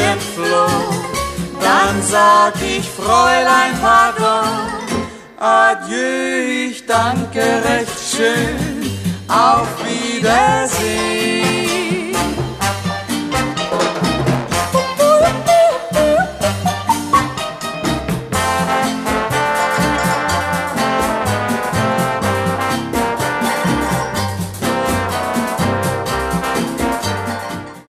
entfloh. Dann sag ich, Fräulein, pardon, adieu, ich danke recht schön, auf Wiedersehen.